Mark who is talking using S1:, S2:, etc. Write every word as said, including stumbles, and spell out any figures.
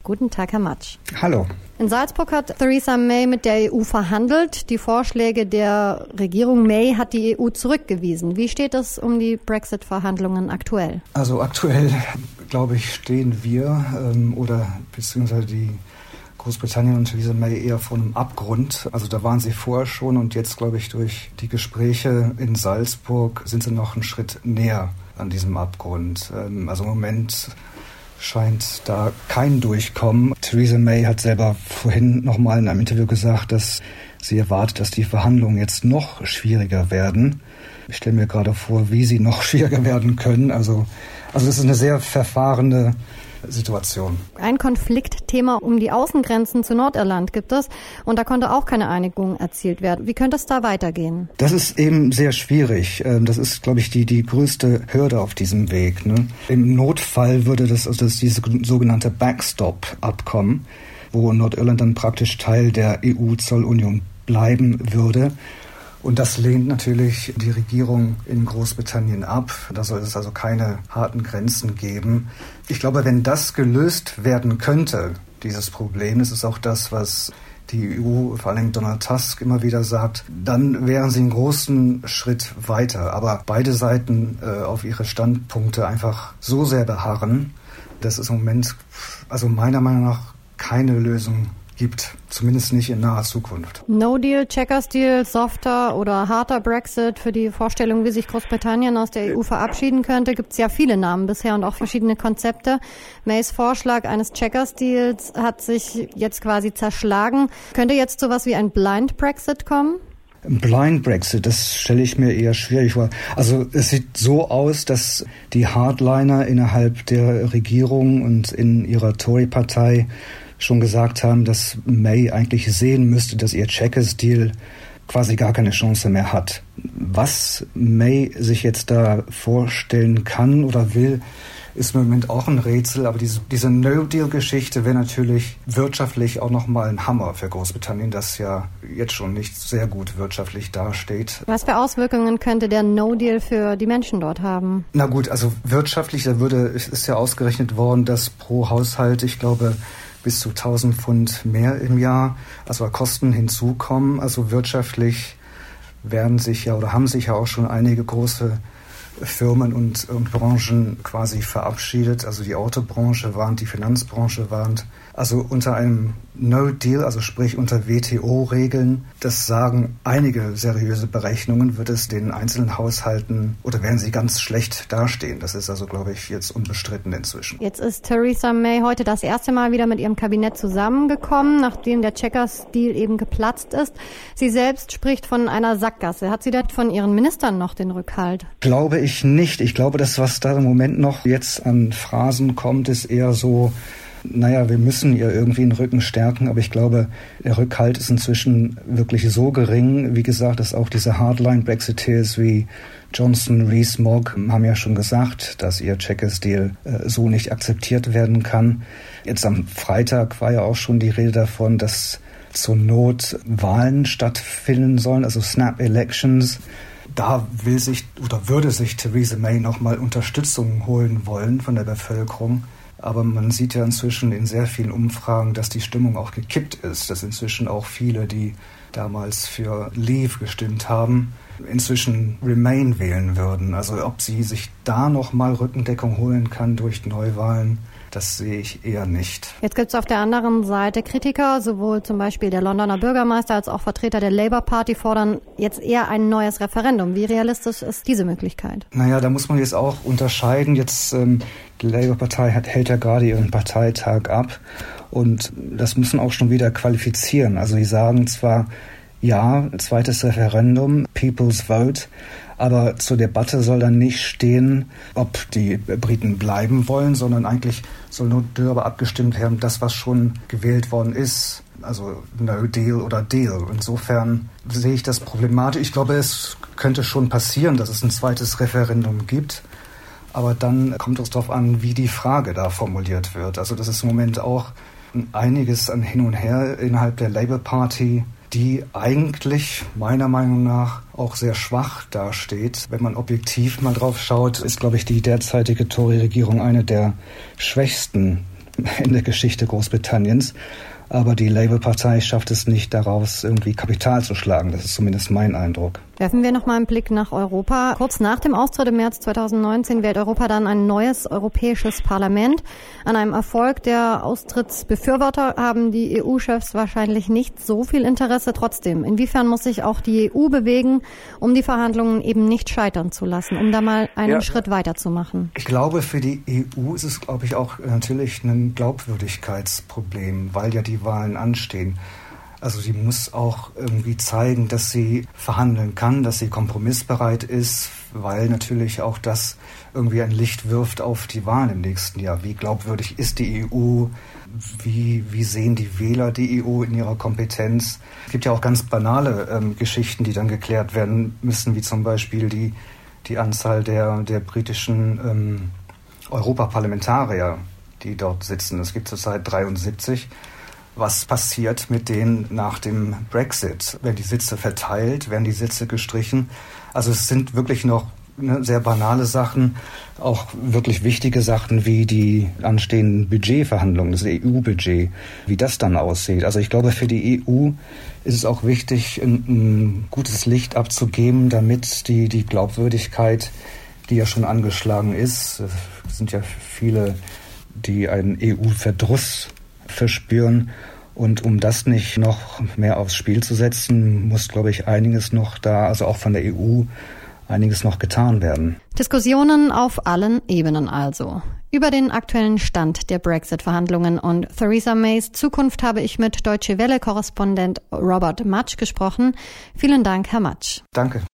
S1: Guten Tag, Herr Matsch.
S2: Hallo.
S1: In Salzburg hat Theresa May mit der E U verhandelt. Die Vorschläge der Regierung May hat die E U zurückgewiesen. Wie steht es um die Brexit-Verhandlungen aktuell?
S2: Also aktuell, glaube ich, stehen wir ähm, oder beziehungsweise die Großbritannien und Theresa May eher vor einem Abgrund. Also da waren sie vorher schon und jetzt, glaube ich, durch die Gespräche in Salzburg sind sie noch einen Schritt näher an diesem Abgrund. Ähm, also im Moment scheint da kein Durchkommen. Theresa May hat selber vorhin nochmal in einem Interview gesagt, dass sie erwartet, dass die Verhandlungen jetzt noch schwieriger werden. Ich stelle mir gerade vor, wie sie noch schwieriger werden können. Also, also das ist eine sehr verfahrene Situation.
S1: Ein Konfliktthema um die Außengrenzen zu Nordirland gibt es und da konnte auch keine Einigung erzielt werden. Wie könnte es da weitergehen?
S2: Das ist eben sehr schwierig. Das ist, glaube ich, die, die größte Hürde auf diesem Weg. Ne? Im Notfall würde das, also das diese sogenannte Backstop-Abkommen, wo Nordirland dann praktisch Teil der E U-Zollunion bleiben würde. Und das lehnt natürlich die Regierung in Großbritannien ab. Da soll es also keine harten Grenzen geben. Ich glaube, wenn das gelöst werden könnte, dieses Problem, das ist auch das, was die E U, vor allem Donald Tusk, immer wieder sagt, dann wären sie einen großen Schritt weiter. Aber beide Seiten äh, auf ihre Standpunkte einfach so sehr beharren, dass es im Moment, also meiner Meinung nach, keine Lösung gibt, zumindest nicht in naher Zukunft.
S1: No-Deal, Checkers-Deal, softer oder harter Brexit. Für die Vorstellung, wie sich Großbritannien aus der E U verabschieden könnte, gibt es ja viele Namen bisher und auch verschiedene Konzepte. Mays Vorschlag eines Checkers-Deals hat sich jetzt quasi zerschlagen. Könnte jetzt sowas wie ein Blind Brexit kommen?
S2: Blind Brexit, das stelle ich mir eher schwierig vor. Also es sieht so aus, dass die Hardliner innerhalb der Regierung und in ihrer Tory-Partei schon gesagt haben, dass May eigentlich sehen müsste, dass ihr Checkers-Deal quasi gar keine Chance mehr hat. Was May sich jetzt da vorstellen kann oder will, ist im Moment auch ein Rätsel. Aber diese, diese No-Deal-Geschichte wäre natürlich wirtschaftlich auch nochmal ein Hammer für Großbritannien, das ja jetzt schon nicht sehr gut wirtschaftlich dasteht.
S1: Was für Auswirkungen könnte der No-Deal für die Menschen dort haben?
S2: Na gut, also wirtschaftlich, da würde, ist ja ausgerechnet worden, dass pro Haushalt, ich glaube, bis zu tausend Pfund mehr im Jahr, also Kosten hinzukommen. Also wirtschaftlich werden sich ja oder haben sich ja auch schon einige große Firmen und, und Branchen quasi verabschiedet. Also die Autobranche warnt, die Finanzbranche warnt. Also unter einem No-Deal, also sprich unter W T O-Regeln, das sagen einige seriöse Berechnungen, wird es den einzelnen Haushalten oder werden sie ganz schlecht dastehen. Das ist also, glaube ich, jetzt unbestritten inzwischen.
S1: Jetzt ist Theresa May heute das erste Mal wieder mit ihrem Kabinett zusammengekommen, nachdem der Checkers-Deal eben geplatzt ist. Sie selbst spricht von einer Sackgasse. Hat sie da von ihren Ministern noch den Rückhalt?
S2: Glaube ich nicht. Ich glaube, das, was da im Moment noch jetzt an Phrasen kommt, ist eher so, naja, wir müssen ihr irgendwie den Rücken stärken, aber ich glaube, der Rückhalt ist inzwischen wirklich so gering. Wie gesagt, dass auch diese Hardline-Brexiteers wie Johnson, Rees-Mogg haben ja schon gesagt, dass ihr Checkers-Deal äh, so nicht akzeptiert werden kann. Jetzt am Freitag war ja auch schon die Rede davon, dass zur Not Wahlen stattfinden sollen, also Snap-Elections. Da will sich oder würde sich Theresa May nochmal Unterstützung holen wollen von der Bevölkerung. Aber man sieht ja inzwischen in sehr vielen Umfragen, dass die Stimmung auch gekippt ist. Dass inzwischen auch viele, die damals für Leave gestimmt haben, inzwischen Remain wählen würden. Also ob sie sich da nochmal Rückendeckung holen kann durch Neuwahlen, das sehe ich eher nicht.
S1: Jetzt gibt es auf der anderen Seite Kritiker, sowohl zum Beispiel der Londoner Bürgermeister als auch Vertreter der Labour Party fordern jetzt eher ein neues Referendum. Wie realistisch ist diese Möglichkeit?
S2: Naja, da muss man jetzt auch unterscheiden. Jetzt ähm, die Labour-Partei hat, hält ja gerade ihren Parteitag ab und das müssen auch schon wieder qualifizieren. Also die sagen zwar, ja, zweites Referendum, People's Vote, aber zur Debatte soll dann nicht stehen, ob die Briten bleiben wollen, sondern eigentlich soll nur darüber abgestimmt werden, das, was schon gewählt worden ist. Also No Deal oder Deal. Insofern sehe ich das problematisch. Ich glaube, es könnte schon passieren, dass es ein zweites Referendum gibt. Aber dann kommt es darauf an, wie die Frage da formuliert wird. Also das ist im Moment auch einiges an Hin und Her innerhalb der Labour Party, die eigentlich meiner Meinung nach auch sehr schwach dasteht. Wenn man objektiv mal drauf schaut, ist, glaube ich, die derzeitige Tory-Regierung eine der schwächsten in der Geschichte Großbritanniens. Aber die Labour-Partei schafft es nicht, daraus irgendwie Kapital zu schlagen. Das ist zumindest mein Eindruck.
S1: Werfen wir nochmal einen Blick nach Europa. Kurz nach dem Austritt im März zweitausendneunzehn wählt Europa dann ein neues europäisches Parlament. An einem Erfolg der Austrittsbefürworter haben die E U-Chefs wahrscheinlich nicht so viel Interesse. Trotzdem, inwiefern muss sich auch die E U bewegen, um die Verhandlungen eben nicht scheitern zu lassen, um da mal einen ja, Schritt weiterzumachen?
S2: Ich glaube, für die E U ist es, glaube ich, auch natürlich ein Glaubwürdigkeitsproblem, weil ja die Wahlen anstehen. Also sie muss auch irgendwie zeigen, dass sie verhandeln kann, dass sie kompromissbereit ist, weil natürlich auch das irgendwie ein Licht wirft auf die Wahlen im nächsten Jahr. Wie glaubwürdig ist die E U? Wie, wie sehen die Wähler die E U in ihrer Kompetenz? Es gibt ja auch ganz banale ähm, Geschichten, die dann geklärt werden müssen, wie zum Beispiel die, die Anzahl der, der britischen ähm, Europaparlamentarier, die dort sitzen. Es gibt zurzeit dreiundsiebzig. Was passiert mit denen nach dem Brexit? Werden die Sitze verteilt? Werden die Sitze gestrichen? Also es sind wirklich noch ne, sehr banale Sachen, auch wirklich wichtige Sachen wie die anstehenden Budgetverhandlungen, das E U-Budget, wie das dann aussieht. Also ich glaube, für die E U ist es auch wichtig, ein, ein gutes Licht abzugeben, damit die, die Glaubwürdigkeit, die ja schon angeschlagen ist, es sind ja viele, die einen E U-Verdruss verspüren. Und um das nicht noch mehr aufs Spiel zu setzen, muss, glaube ich, einiges noch da, also auch von der E U, einiges noch getan werden.
S1: Diskussionen auf allen Ebenen also. Über den aktuellen Stand der Brexit-Verhandlungen und Theresa Mays Zukunft habe ich mit Deutsche Welle-Korrespondent Robert Matsch gesprochen. Vielen Dank, Herr Matsch.
S2: Danke.